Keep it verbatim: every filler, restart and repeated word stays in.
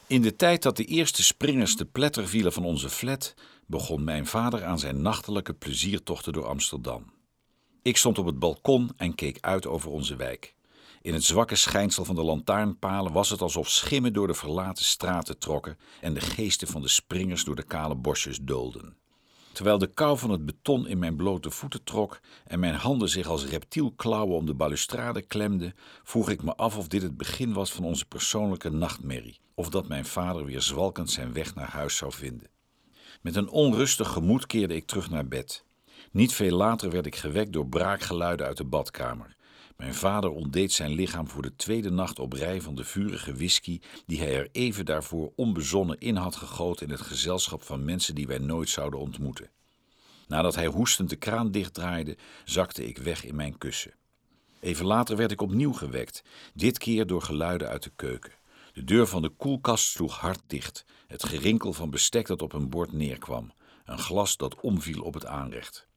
In de tijd dat de eerste springers te pletter vielen van onze flat, begon mijn vader aan zijn nachtelijke pleziertochten door Amsterdam. Ik stond op het balkon en keek uit over onze wijk. In het zwakke schijnsel van de lantaarnpalen was het alsof schimmen door de verlaten straten trokken en de geesten van de springers door de kale bosjes doolden. Terwijl de kou van het beton in mijn blote voeten trok en mijn handen zich als reptielklauwen om de balustrade klemden, vroeg ik me af of dit het begin was van onze persoonlijke nachtmerrie, of dat mijn vader weer zwalkend zijn weg naar huis zou vinden. Met een onrustig gemoed keerde ik terug naar bed. Niet veel later werd ik gewekt door braakgeluiden uit de badkamer. Mijn vader ontdeed zijn lichaam voor de tweede nacht op rij van de vurige whisky die hij er even daarvoor onbezonnen in had gegoten in het gezelschap van mensen die wij nooit zouden ontmoeten. Nadat hij hoestend de kraan dichtdraaide, zakte ik weg in mijn kussen. Even later werd ik opnieuw gewekt, dit keer door geluiden uit de keuken. De deur van de koelkast sloeg hard dicht, het gerinkel van bestek dat op een bord neerkwam, een glas dat omviel op het aanrecht.